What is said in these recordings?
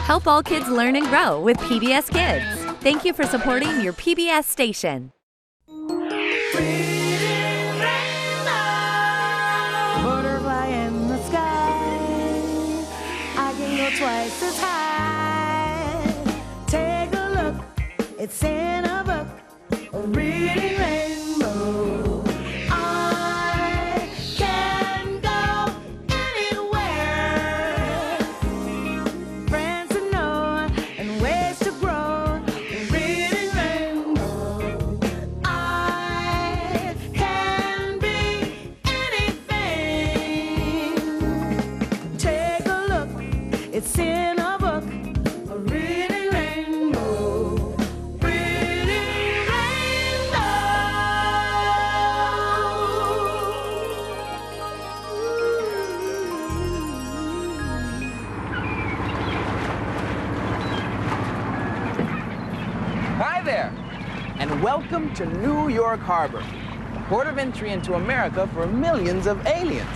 Help all kids learn and grow with PBS Kids. Thank you for supporting your PBS station. Butterfly in the sky, I can go twice as high. Take a look, it's in a book, a reading rainbow. I can go anywhere. Friends to know and ways to grow, a reading rainbow. I can be anything. Take a look, it's in a book, a reading rainbow. Reading rainbow. Hi there, and welcome to New York Harbor, the port of entry into America for millions of aliens.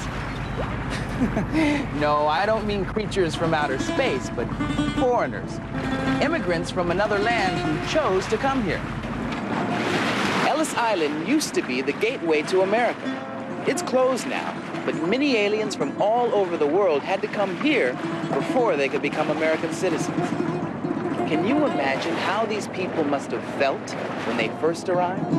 No, I don't mean creatures from outer space, but foreigners, immigrants from another land who chose to come here. Ellis Island used to be the gateway to America. It's closed now, but many aliens from all over the world had to come here before they could become American citizens. Can you imagine how these people must have felt when they first arrived?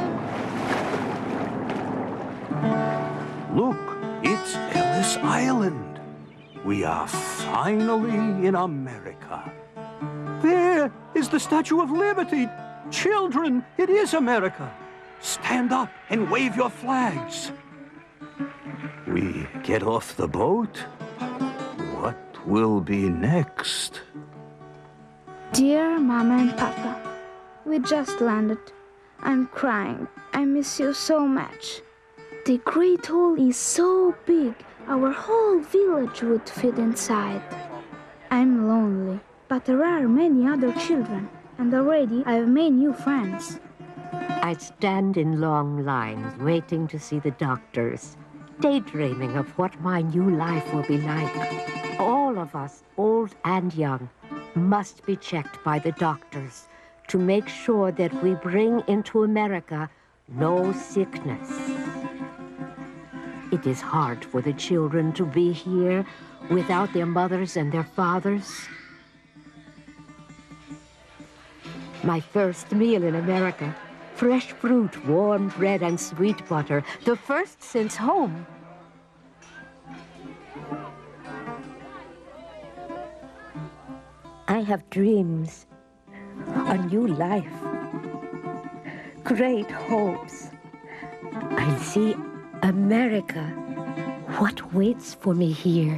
Look, it's Ellis Island. We are finally in America. There is the Statue of Liberty. Children, it is America. Stand up and wave your flags. We get off the boat. What will be next? Dear Mama and Papa, we just landed. I'm crying. I miss you so much. The Great Hall is so big, our whole village would fit inside. I'm lonely, but there are many other children, and already I've made new friends. I stand in long lines, waiting to see the doctors, daydreaming of what my new life will be like. All of us, old and young, must be checked by the doctors to make sure that we bring into America no sickness. It is hard for the children to be here without their mothers and their fathers. My first meal in America, fresh fruit, warm bread, and sweet butter, the first since home. I have dreams, a new life, great hopes. I'll see America. What waits for me here?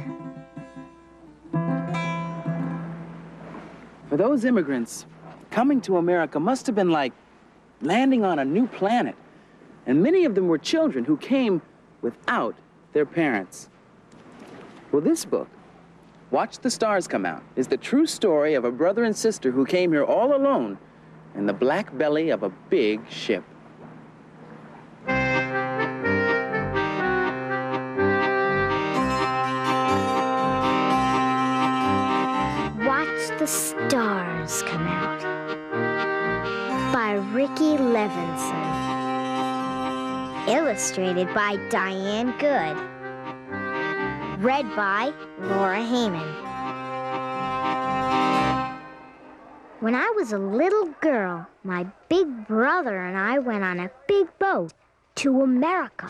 For those immigrants, coming to America must have been like landing on a new planet. And many of them were children who came without their parents. Well, this book, Watch the Stars Come Out, is the true story of a brother and sister who came here all alone in the black belly of a big ship. Watch the Stars Come Out by Ricky Levinson. Illustrated by Diane Good. Read by Laura Heyman. When I was a little girl, my big brother and I went on a big boat to America.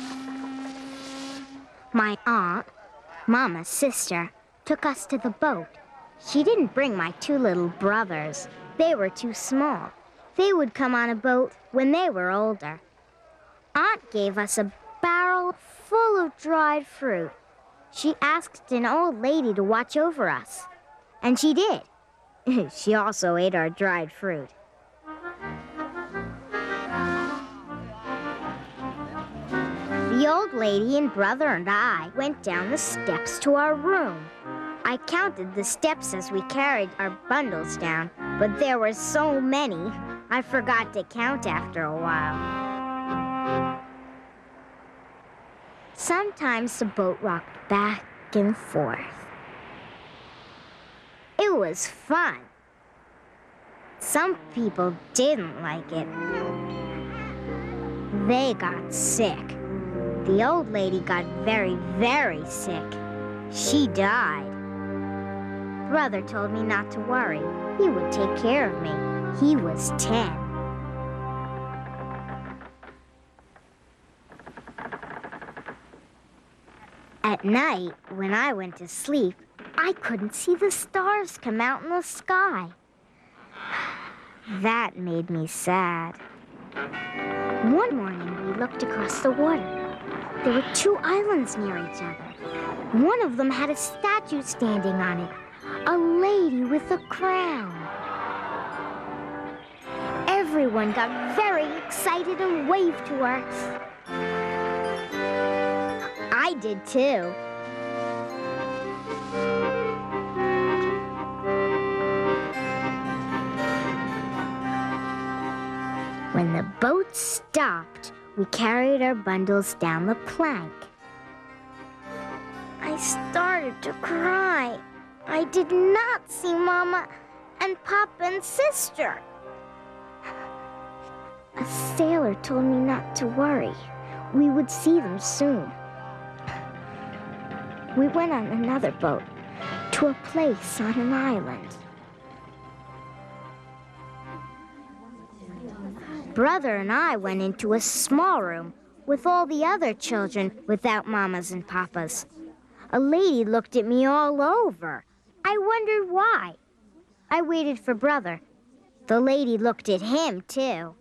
My aunt, Mama's sister, took us to the boat. She didn't bring my two little brothers. They were too small. They would come on a boat when they were older. Aunt gave us a barrel full of dried fruit. She asked an old lady to watch over us. And she did. She also ate our dried fruit. The old lady and brother and I went down the steps to our room. I counted the steps as we carried our bundles down, but there were so many, I forgot to count after a while. Sometimes the boat rocked back and forth. It It was fun. Some people didn't like it. They got sick. The old lady got very, very sick. She died. Brother told me not to worry. He would take care of me. He was 10. At night, when I went to sleep, I couldn't see the stars come out in the sky. That made me sad. One morning, we looked across the water. There were 2 islands near each other. One of them had a statue standing on it, a lady with a crown. Everyone got very excited and waved to her. I did too. When the boat stopped, we carried our bundles down the plank. I started to cry. I did not see Mama and Papa and Sister. A sailor told me not to worry. We would see them soon. We went on another boat to a place on an island. Brother and I went into a small room with all the other children without mamas and papas. A lady looked at me all over. I wondered why. I waited for Brother. The lady looked at him, too.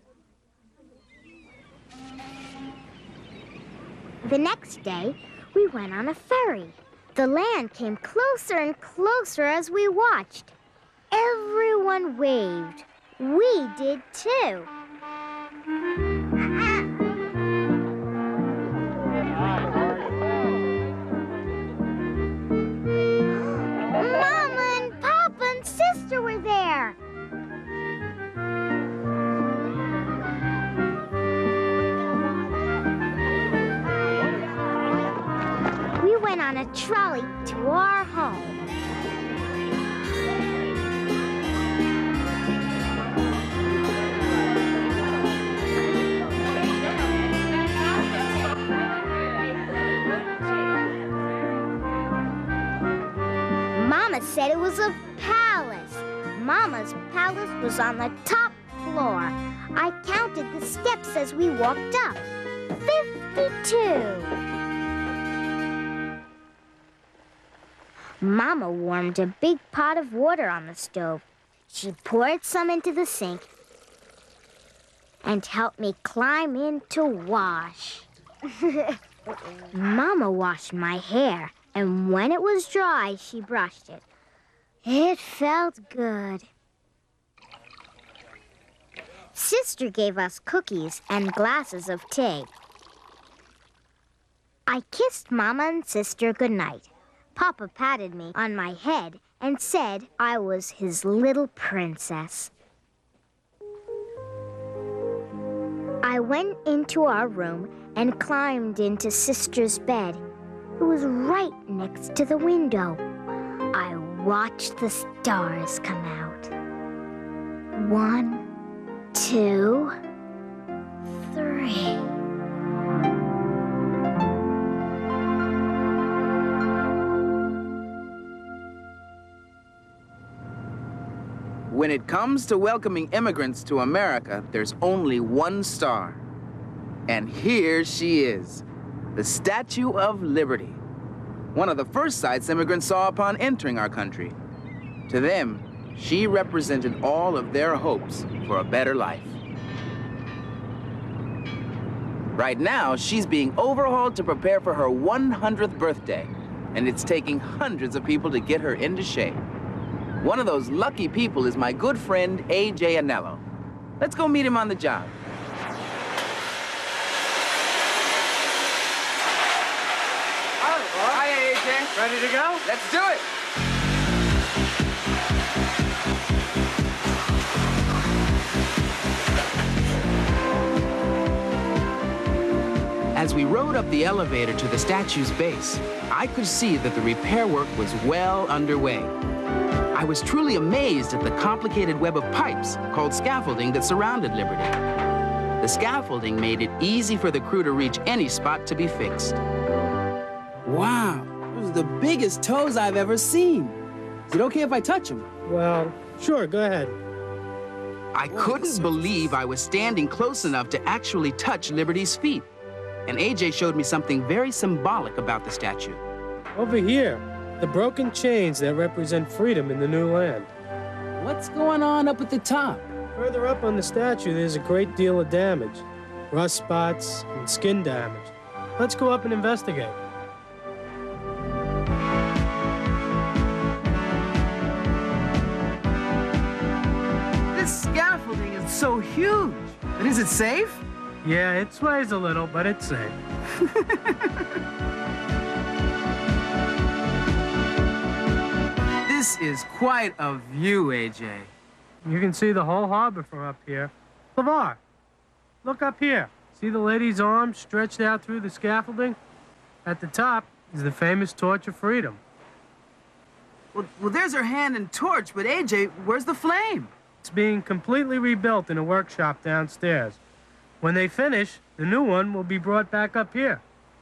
The next day, we went on a ferry. The land came closer and closer as we watched. Everyone waved. We did, too. Mama and Papa and Sister were there. We went on a trolley to our home. Mama said it was a palace. Mama's palace was on the top floor. I counted the steps as we walked up. 52. Mama warmed a big pot of water on the stove. She poured some into the sink and helped me climb in to wash. Mama washed my hair, and when it was dry, she brushed it. It felt good. Sister gave us cookies and glasses of tea. I kissed Mama and Sister goodnight. Papa patted me on my head and said I was his little princess. I went into our room and climbed into Sister's bed. It was right next to the window. I watched the stars come out. 1, 2, 3. When it comes to welcoming immigrants to America, there's only one star. And here she is, the Statue of Liberty. One of the first sights immigrants saw upon entering our country. To them, she represented all of their hopes for a better life. Right now, she's being overhauled to prepare for her 100th birthday, and it's taking hundreds of people to get her into shape. One of those lucky people is my good friend, A.J. Anello. Let's go meet him on the job. Hi, A.J. Ready to go? Let's do it. As we rode up the elevator to the statue's base, I could see that the repair work was well underway. I was truly amazed at the complicated web of pipes called scaffolding that surrounded Liberty. The scaffolding made it easy for the crew to reach any spot to be fixed. Wow, those are the biggest toes I've ever seen. Is it okay if I touch them? Well, sure, go ahead. I couldn't believe I was standing close enough to actually touch Liberty's feet. And AJ showed me something very symbolic about the statue. Over here, the broken chains that represent freedom in the new land. What's going on up at the top? Further up on the statue, there's a great deal of damage. Rust spots and skin damage. Let's go up and investigate. This scaffolding is so huge. But is it safe? Yeah, it sways a little, but it's safe. This is quite a view, AJ. You can see the whole harbor from up here. LeVar, look up here. See the lady's arm stretched out through the scaffolding? At the top is the famous Torch of Freedom. Well, there's her hand and torch, but AJ, where's the flame? It's being completely rebuilt in a workshop downstairs. When they finish, the new one will be brought back up here.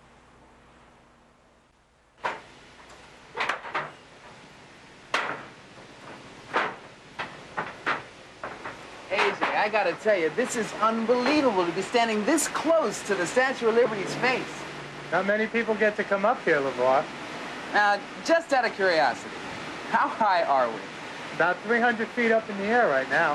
AJ, I gotta tell you, this is unbelievable to be standing this close to the Statue of Liberty's face. Not many people get to come up here, LeVar. Now, just out of curiosity, how high are we? About 300 feet up in the air right now.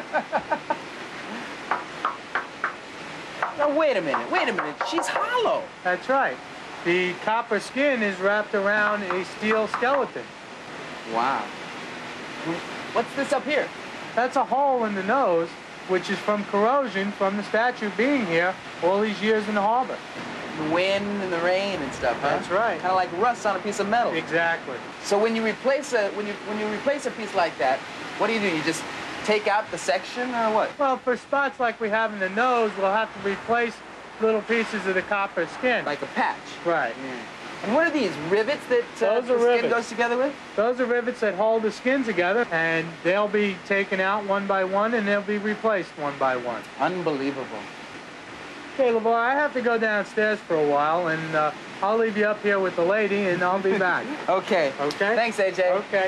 Now, wait a minute. She's hollow. That's right. The copper skin is wrapped around a steel skeleton. Wow. What's this up here? That's a hole in the nose, which is from corrosion from the statue being here all these years in the harbor. The wind and the rain and stuff, huh? That's right. Kind of like rust on a piece of metal. Exactly. So when you replace a when you replace a piece like that, what do? You just take out the section or what? Well, for spots like we have in the nose, we'll have to replace little pieces of the copper skin. Like a patch. Right. Yeah. And what are these rivets that Those the are skin rivets. goes together with? Those are rivets that hold the skin together, and they'll be taken out one by one, and they'll be replaced one by one. Unbelievable. Okay, LeVar, I have to go downstairs for a while, and I'll leave you up here with the lady, and I'll be back. Okay. Okay? Thanks, AJ. Okay.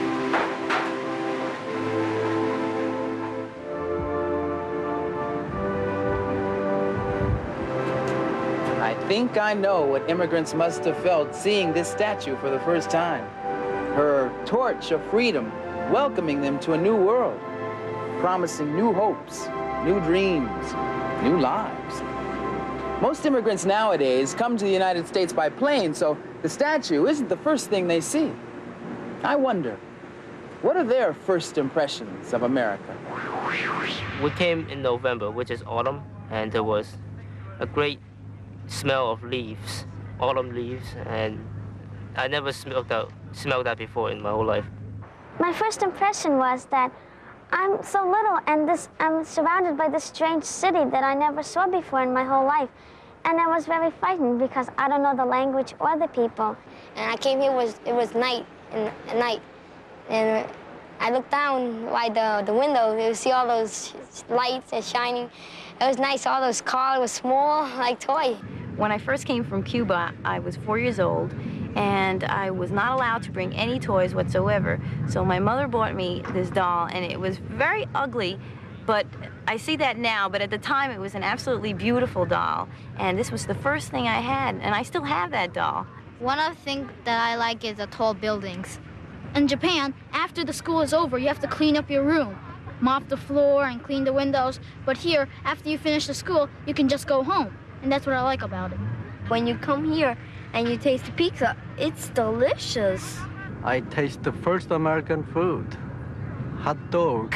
I think I know what immigrants must have felt seeing this statue for the first time. Her torch of freedom welcoming them to a new world, promising new hopes, new dreams, new lives. Most immigrants nowadays come to the United States by plane, so the statue isn't the first thing they see. I wonder, what are their first impressions of America? We came in November, which is autumn, and there was a great smell of leaves, autumn leaves, and I never smelled that before in my whole life. My first impression was that I'm so little and I'm surrounded by this strange city that I never saw before in my whole life. And I was very frightened because I don't know the language or the people. And I came here, it was night, and I looked down by the window, you see all those lights and shining. It was nice, all those cars were small, like toy. When I first came from Cuba, I was 4 years old, and I was not allowed to bring any toys whatsoever. So my mother bought me this doll, and it was very ugly, but I see that now, but at the time it was an absolutely beautiful doll. And this was the first thing I had, and I still have that doll. One of the things that I like is the tall buildings. In Japan, after the school is over, you have to clean up your room, mop the floor and clean the windows. But here, after you finish the school, you can just go home. And that's what I like about it. When you come here and you taste the pizza, it's delicious. I taste the first American food, hot dog.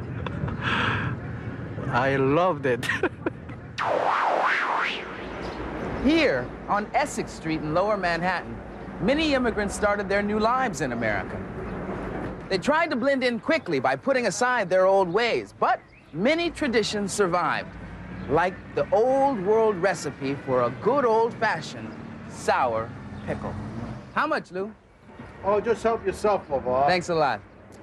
I loved it. Here, on Essex Street in Lower Manhattan, many immigrants started their new lives in America. They tried to blend in quickly by putting aside their old ways, but many traditions survived, like the old world recipe for a good old-fashioned sour pickle. How much, Lou? Oh, just help yourself, LeVar. Thanks a lot.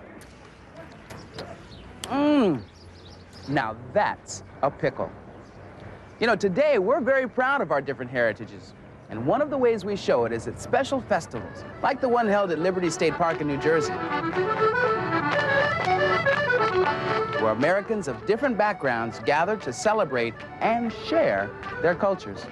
Now that's a pickle. You know, today we're very proud of our different heritages. And one of the ways we show it is at special festivals, like the one held at Liberty State Park in New Jersey, where Americans of different backgrounds gather to celebrate and share their cultures.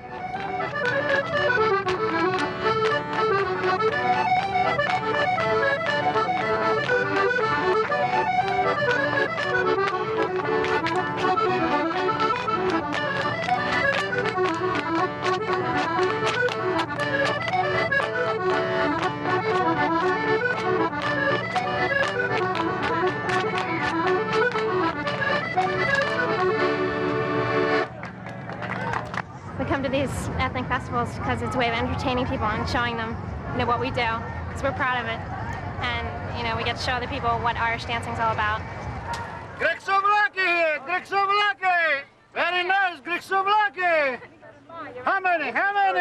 We come to these ethnic festivals because it's a way of entertaining people and showing them, what we do, because we're proud of it. And, we get to show other people what Irish dancing's all about. Grixoblaki here, Grixoblaki! Very nice, Grixoblaki! How many?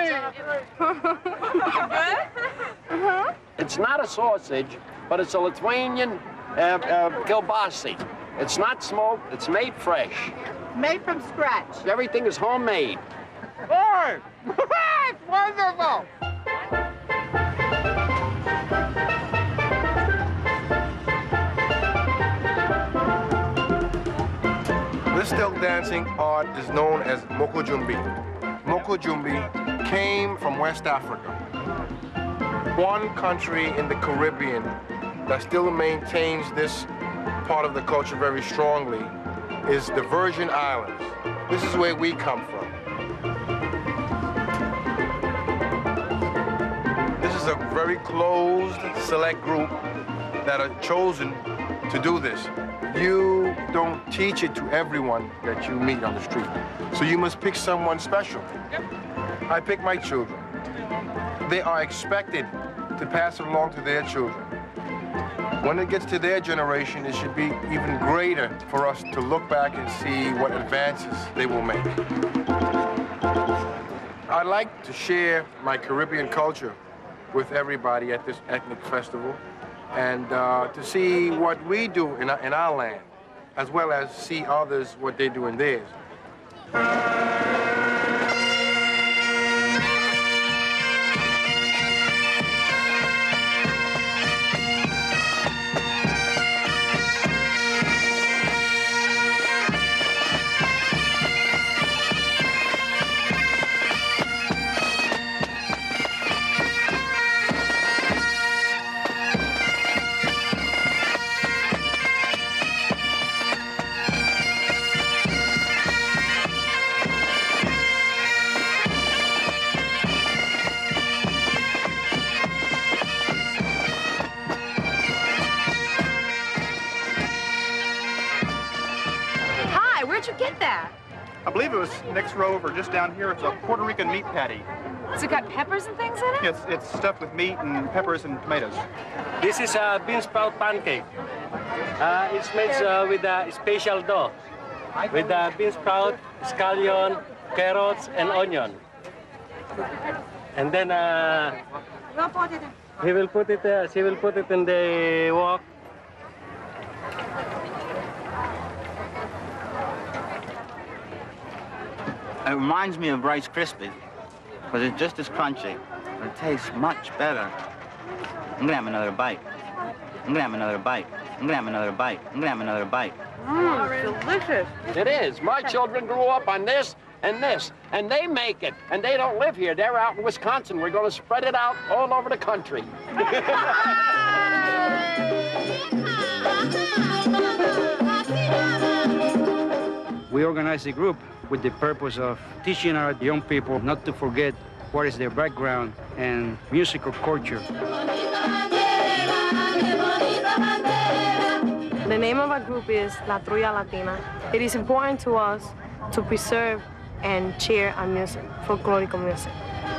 It's not a sausage, but it's a Lithuanian kielbasa. It's not smoked, it's made fresh. Made from scratch. Everything is homemade. Oh, it's wonderful! This still dancing art is known as Mokojumbi. Mokojumbi came from West Africa. One country in the Caribbean that still maintains this part of the culture very strongly is the Virgin Islands. This is where we come from. This is a very closed, select group that are chosen to do this. You don't teach it to everyone that you meet on the street. So you must pick someone special. I pick my children. They are expected to pass it along to their children. When it gets to their generation, it should be even greater for us to look back and see what advances they will make. I like to share my Caribbean culture with everybody at this ethnic festival, and to see what we do in our land, as well as see others what they do in theirs. Where'd you get that? I believe it was next row over, just down here. It's a Puerto Rican meat patty. Has it got peppers and things in it? It's stuffed with meat and peppers and tomatoes. This is a bean sprout pancake. It's made with a special dough, with bean sprout, scallion, carrots, and onion. And then she will put it in the wok. It reminds me of Rice Krispies, because it's just as crunchy, but it tastes much better. I'm gonna have another bite. I'm gonna have another bite. I'm gonna have another bite. I'm gonna have another bite. Delicious. It is. My children grew up on this, and they make it. And they don't live here. They're out in Wisconsin. We're going to spread it out all over the country. We organized a group with the purpose of teaching our young people not to forget what is their background and musical culture. The name of our group is La Trulla Latina. It is important to us to preserve and cheer our music, folkloric music.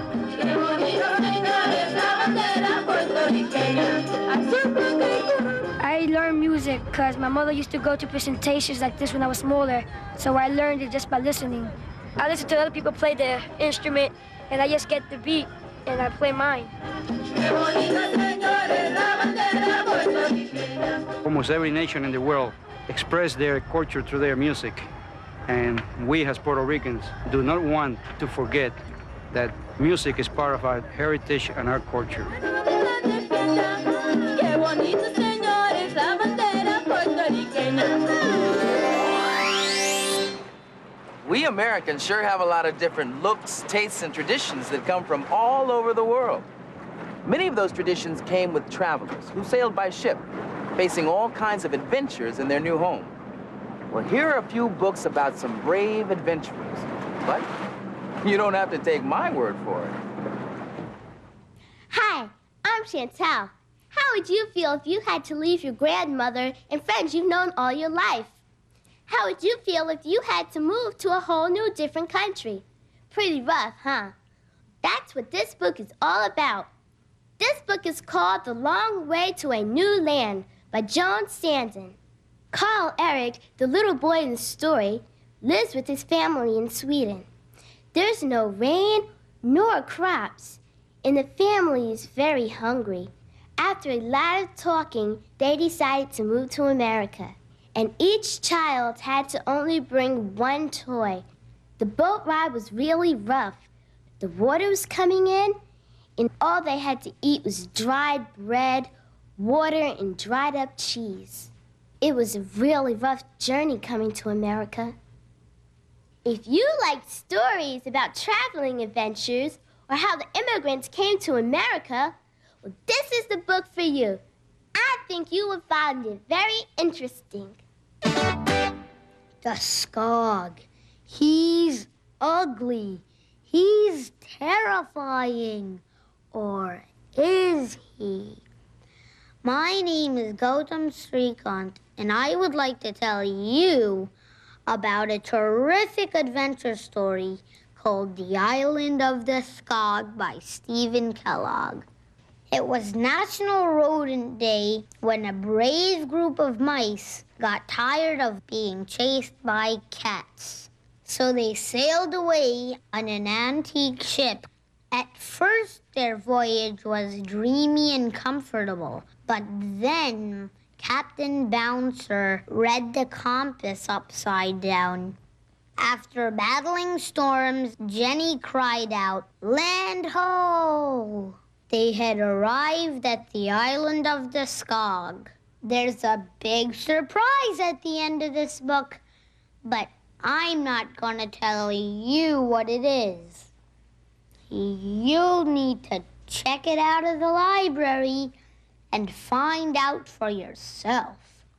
I learned music because my mother used to go to presentations like this when I was smaller, so I learned it just by listening. I listen to other people play the instrument, and I just get the beat, and I play mine. Almost every nation in the world express their culture through their music. And we as Puerto Ricans do not want to forget that music is part of our heritage and our culture. We Americans sure have a lot of different looks, tastes, and traditions that come from all over the world. Many of those traditions came with travelers who sailed by ship, facing all kinds of adventures in their new home. Well, here are a few books about some brave adventurers. But you don't have to take my word for it. Hi, I'm Chantal. How would you feel if you had to leave your grandmother and friends you've known all your life? How would you feel if you had to move to a whole new different country? Pretty rough, huh? That's what this book is all about. This book is called The Long Way to a New Land by Joan Sandin. Carl Erik, the little boy in the story, lives with his family in Sweden. There's no rain nor crops, and the family is very hungry. After a lot of talking, they decided to move to America. And each child had to only bring one toy. The boat ride was really rough. The water was coming in, and all they had to eat was dried bread, water, and dried up cheese. It was a really rough journey coming to America. If you like stories about traveling adventures or how the immigrants came to America, well, this is the book for you. I think you will find it very interesting. The Skog. He's ugly. He's terrifying. Or is he? My name is Gautam Srikant, and I would like to tell you about a terrific adventure story called The Island of the Skog by Stephen Kellogg. It was National Rodent Day when a brave group of mice got tired of being chased by cats. So they sailed away on an antique ship. At first, their voyage was dreamy and comfortable, but then Captain Bouncer read the compass upside down. After battling storms, Jenny cried out, "Land ho!" They had arrived at the island of the Skog. There's a big surprise at the end of this book, but I'm not going to tell you what it is. You'll need to check it out of the library and find out for yourself.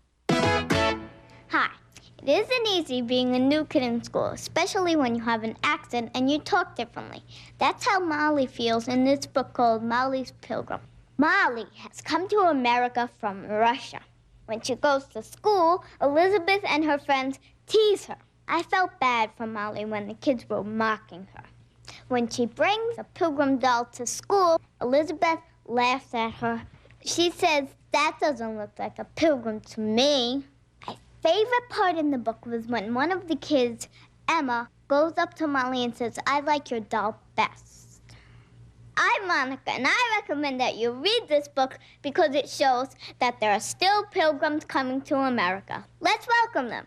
Hi. It isn't easy being a new kid in school, especially when you have an accent and you talk differently. That's how Molly feels in this book called Molly's Pilgrim. Molly has come to America from Russia. When she goes to school, Elizabeth and her friends tease her. I felt bad for Molly when the kids were mocking her. When she brings a pilgrim doll to school, Elizabeth laughs at her. She says, "That doesn't look like a pilgrim to me." Favorite part in the book was when one of the kids, Emma, goes up to Molly and says, "I like your doll best." I'm Monica, and I recommend that you read this book because it shows that there are still pilgrims coming to America. Let's welcome them.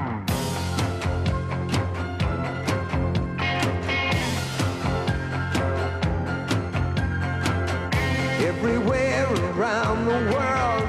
Everywhere around the world,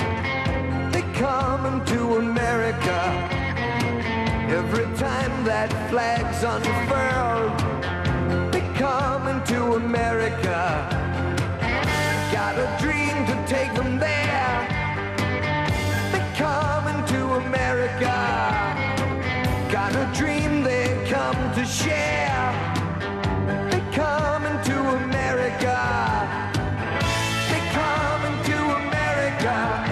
coming to America. Every time that flag's unfurled, they're coming to America. Got a dream to take them there. They're coming to America. Got a dream they come to share. They're coming to America. They're coming to America.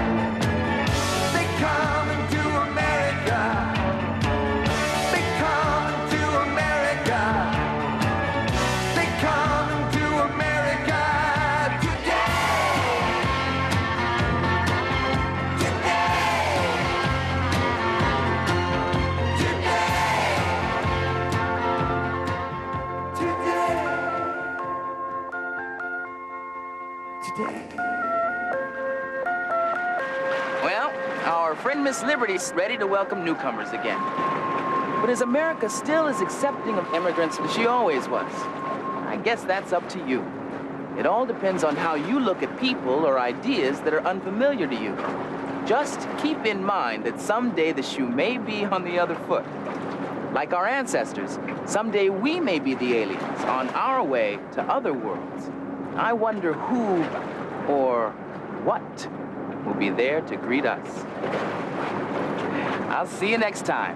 takes liberties, ready to welcome newcomers again. But is America still as accepting of immigrants as she always was? I guess that's up to you. It all depends on how you look at people or ideas that are unfamiliar to you. Just keep in mind that someday the shoe may be on the other foot. Like our ancestors, someday we may be the aliens on our way to other worlds. I wonder who or what will be there to greet us. I'll see you next time.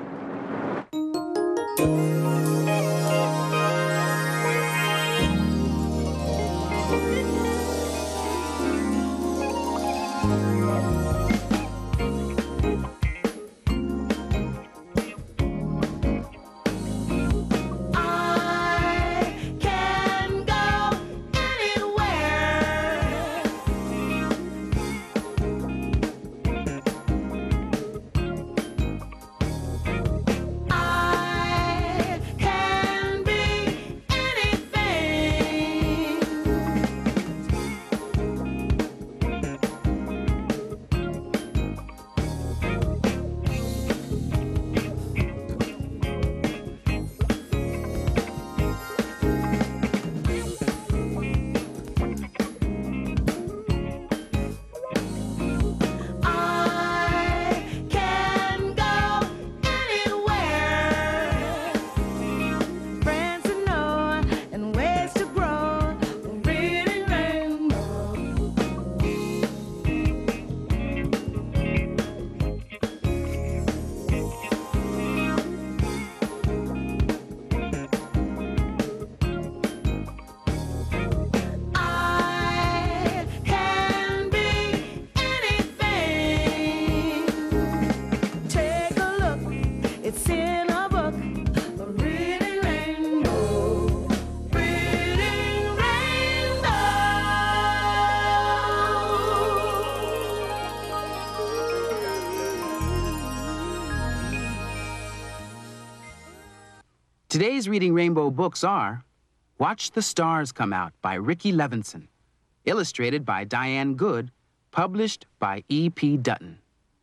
Today's Reading Rainbow books are Watch the Stars Come Out by Ricky Levinson, illustrated by Diane Good, published by E.P. Dutton.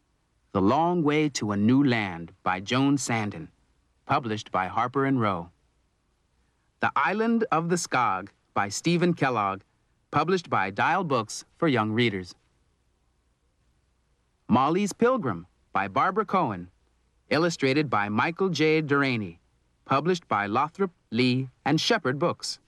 The Long Way to a New Land by Joan Sandin, published by Harper & Row. The Island of the Skog by Stephen Kellogg, published by Dial Books for young readers. Molly's Pilgrim by Barbara Cohen, illustrated by Michael J. Duraney, published by Lothrop, Lee, and Shepherd Books.